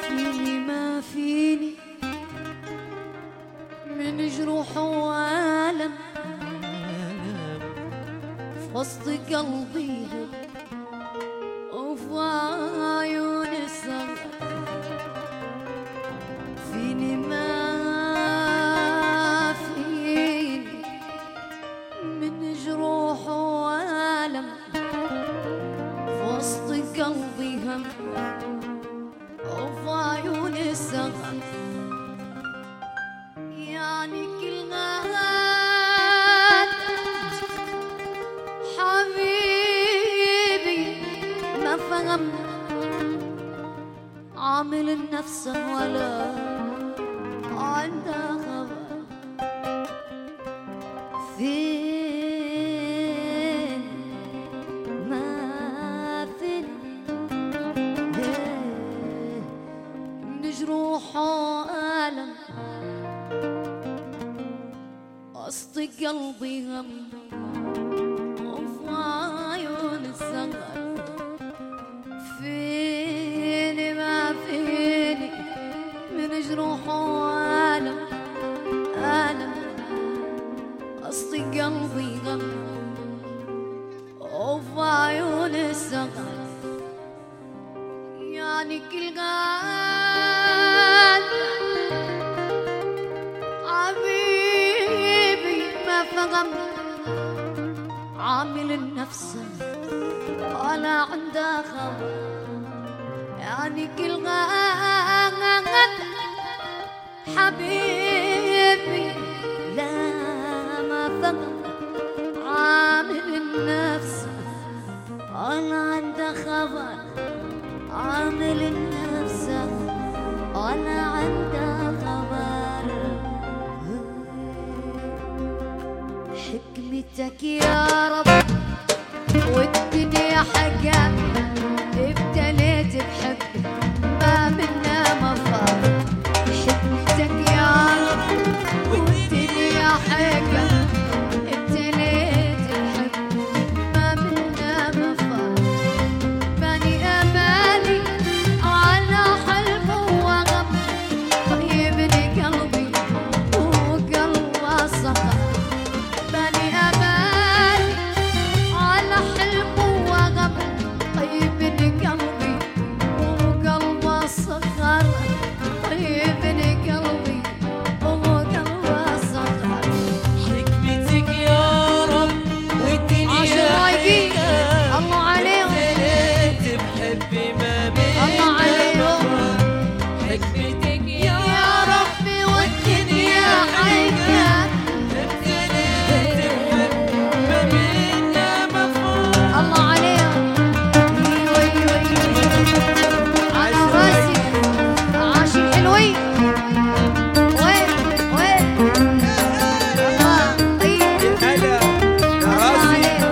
فيني ما فيني من جروح وألم في وسط قلبي وفي عيون السهر. فيني ما فيني من جروح وألم في وسط قلبي هم وفي عيون السهر. يعني كل غاد حبيبي ما فهم عامل النفس ولا عنده خبر. فين ما فين جروح وألم وسط قلبي هم وفي عيون السهر. فيني ما فيني من جروح وألم ألم وسط قلبي غم وفي عيون السهر. يعني كل غاد حبيبي ما فهم عامل النفس ولا عنده خبر. يعني كل غاد حبيبي لا ما فهم عامل النفس ولا عنده خبر. عامل النفس ولا عنده خبر. حكمتك يا رب والدنيا حكم ابتليت بحب ما منا مفر. حكمتك يا رب والدنيا حكم ابتليت بحب ما منا مفر. بني امالي على حلم وغم طيبني قلبي وقلبه صخر. بني امالي على حلم وغم طيبني قلبي وقلبه صخر. طيبني قلبي وقلبه صخر. حكمتك يا رب والدنيا الله عليهم ابتليت بحبي ما بين الله عليهم. حكمتك يا ربي والدنيا حكم ابتليت بحبي ما بيننا مفر. الله عليهم. وي وي على راسي عاشق حلوين. وين وين الله طيب هلا الله عليهم.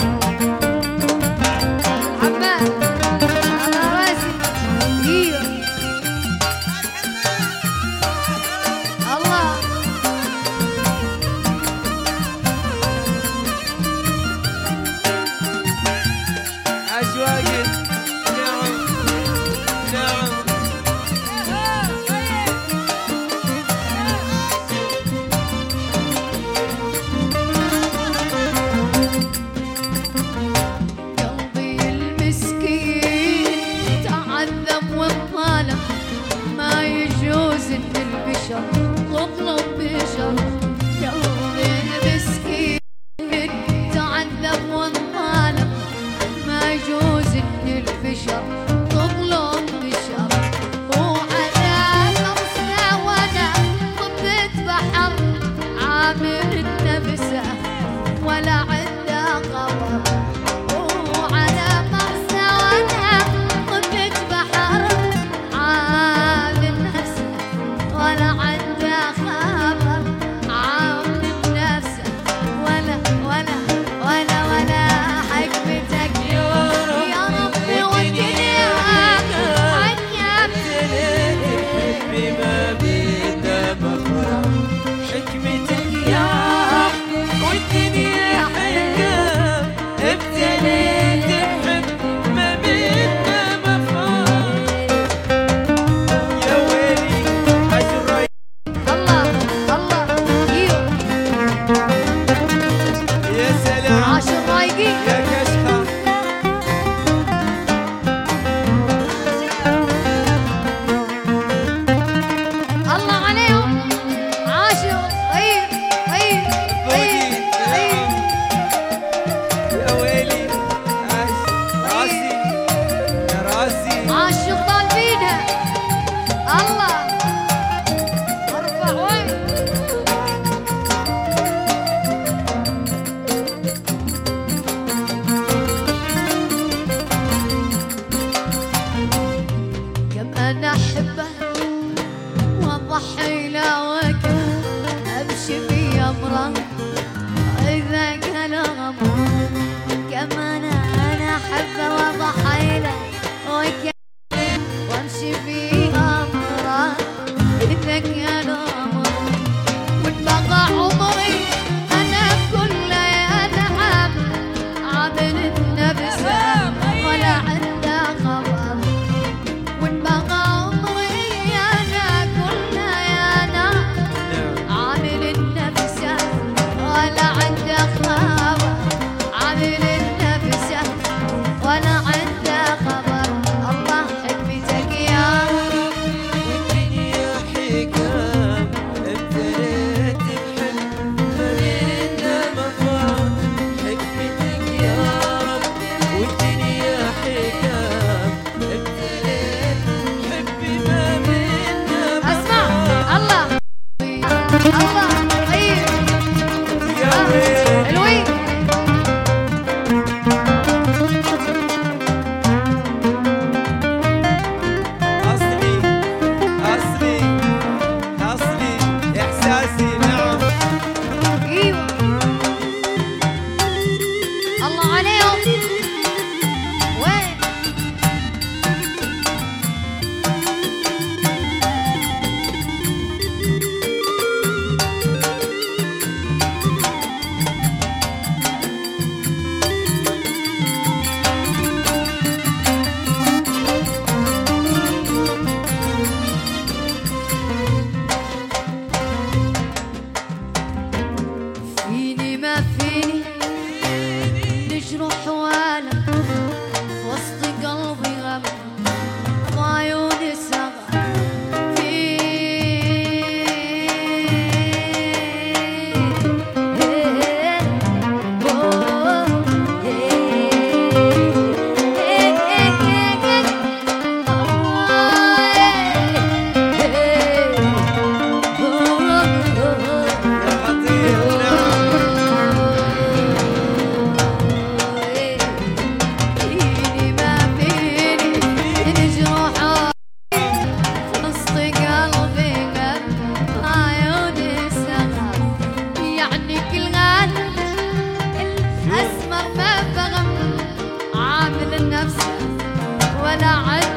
عمال على راسي ايوه الله. عشواقي نعم نعم. قلبي المسكين تعذب وانظلم ما يجوز ان البشر تطلب بشر. قلبي المسكين تعذب وانظلم ما يجوز ان البشر تطلب بشر. وعلى مرسى وانا ضبت بحر عامل النفسه ولا عنده خبر. وعلى مرسى وانا ضبت بحر عامل نفسه ولا عنده خبر. عامل نفسه ولا ولا ولا ولا. حكمتك يا ربي والدنيا من نفسه ولا عد